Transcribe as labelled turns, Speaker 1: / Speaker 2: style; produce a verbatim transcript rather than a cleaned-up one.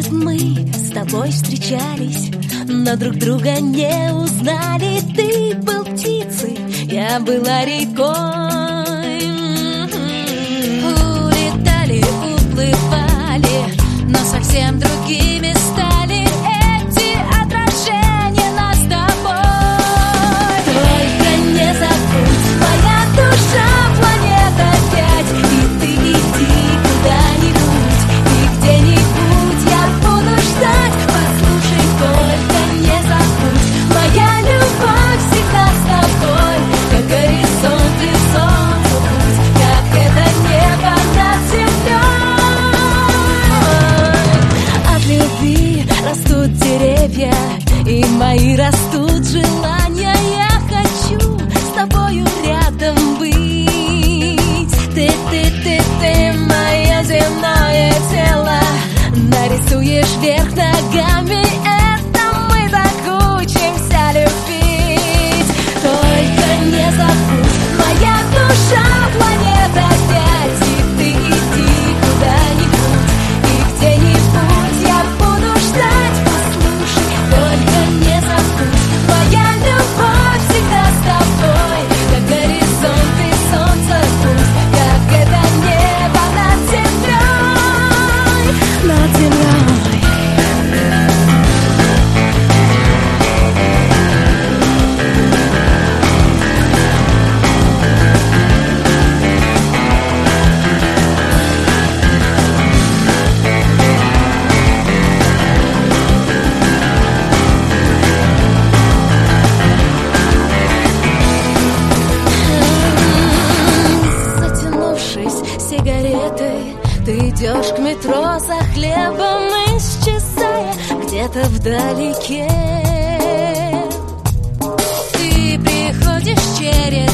Speaker 1: Мы с тобой встречались, но друг друга не узнали. Ты был птицей, я была рекой. Улетали, уплывали, но совсем другими стали эти отражения нас с тобой. Только не забудь, моя душа планета пять, и ты иди куда-нибудь, и где-нибудь я буду ждать. Послушай, только не забудь, моя любовь всегда с тобой, как горизонт и солнце путь, как это небо над землей. От любви растут деревья, и мои растут желания. Я хочу с тобою рядом быть. Ты, ты, ты, ты, мое земное тело, нарисуешь вверх ногами. Это мы так учимся любить. Только не забудь, моя душа планета пять, и ты иди куда-нибудь, и где-нибудь я буду ждать. Послушай, только не забудь, моя любовь всегда с тобой, как горизонт и солнце путь, как это небо над землей, над землей. Затянувшись сигаретой, ты идешь к метро за хлебом, исчезая где-то вдалеке. Ты приходишь через